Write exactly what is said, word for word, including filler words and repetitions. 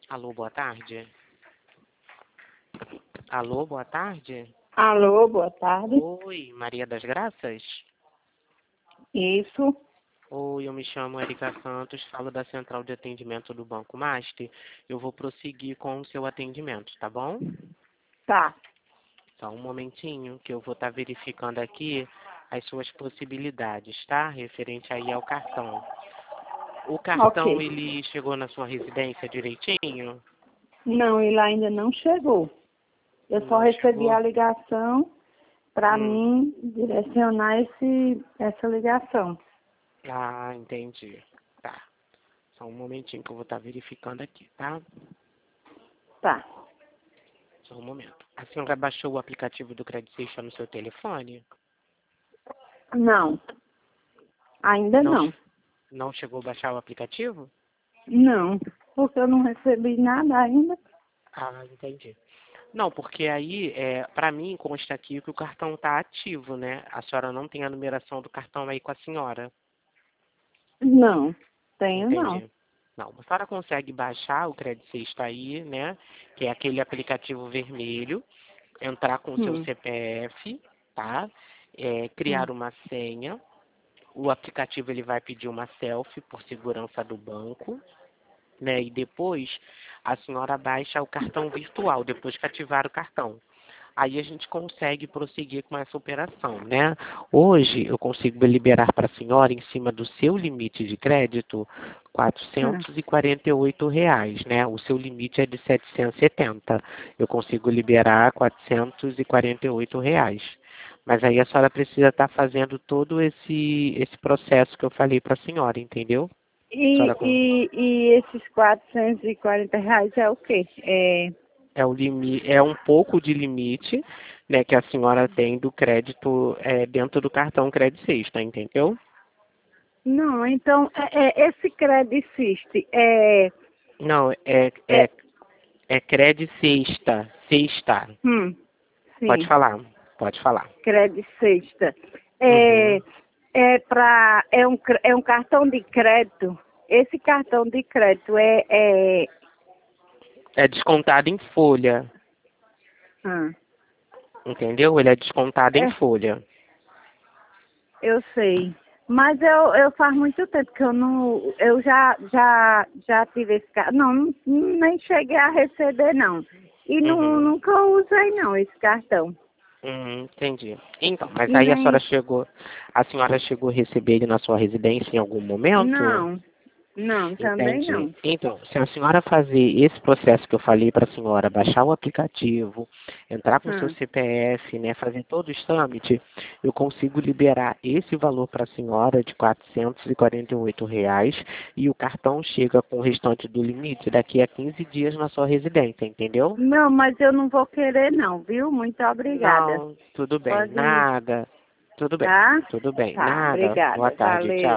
Alô, boa tarde. Alô, boa tarde. Alô, boa tarde. Oi, Maria das Graças? Isso. Oi, eu me chamo Erika Santos, falo da Central de Atendimento do Banco Master. Eu vou prosseguir com o seu atendimento, tá bom? Tá. Só um momentinho que eu vou estar verificando aqui as suas possibilidades, tá? Referente aí ao cartão. O cartão, Ok. ele chegou na sua residência direitinho? Não, ele ainda não chegou. Eu só Não recebi chegou? a ligação para Hum. mim direcionar esse, essa ligação. Ah, entendi. Tá. Só um momentinho que eu vou estar verificando aqui, tá? Tá. Só um momento. A senhora baixou o aplicativo do Credit Station no seu telefone? Não. Ainda Não, não. não chegou a baixar o aplicativo? Não. Porque eu não recebi nada ainda. Ah, entendi. Não, porque aí, é, para mim, consta aqui que o cartão está ativo, né? A senhora não tem a numeração do cartão aí com a senhora. Não. Tenho não. Entendi. Não, a senhora consegue baixar o Credit Station aí, né? Que é aquele aplicativo vermelho, entrar com o seu Hum. C P F, tá? É, Hum. criar uma senha. O aplicativo ele vai pedir uma selfie por segurança do banco, né? E depois a senhora baixa o cartão virtual, depois que ativar o cartão. Aí a gente consegue prosseguir com essa operação, né? Hoje eu consigo liberar para a senhora, em cima do seu limite de crédito, Ah. quatrocentos e quarenta e oito reais, né? O seu limite é de setecentos e setenta. Eu consigo liberar quatrocentos e quarenta e oito reais. Mas aí a senhora precisa estar fazendo todo esse, esse processo que eu falei para a senhora, entendeu? A E, senhora com- e, e esses quatrocentos e quarenta reais é o quê? É... É, o limi, é um pouco de limite, né, que a senhora tem do crédito é, dentro do cartão Credit Sexta, entendeu? Não, então, é, é, esse Credit Siste é, Não, é, é, é, é Credit Sexta, Sexta. hum, Pode sim, falar, pode falar. Credit Sexta. É, Uhum. é, pra, é, um, cr- é um cartão de crédito. Esse cartão de crédito é, é, É descontado em folha, ah, entendeu? Ele é descontado em é, folha. eu sei. Mas eu, eu faz muito tempo que eu não, eu já, já, já tive esse cartão. Não, não, nem cheguei a receber, não. E não, Uhum. nunca usei, não, esse cartão. Uhum, entendi. Então, mas E aí a senhora nem, chegou, a senhora chegou a receber ele na sua residência em algum momento? não, não, também Entendi. não. Então, se a senhora fazer esse processo que eu falei para a senhora, baixar o aplicativo, entrar com o seu Hum. C P F, né, fazer todo o trâmite, eu consigo liberar esse valor para a senhora de quatrocentos e quarenta e oito reais e o cartão chega com o restante do limite daqui a quinze dias na sua residência, entendeu? Não, mas eu não vou querer não, viu? Muito obrigada. Não, tudo bem, Pode ir, nada. Tudo bem, tá? tudo bem, Tá, nada. Boa obrigada. tarde, tchau. Valeu.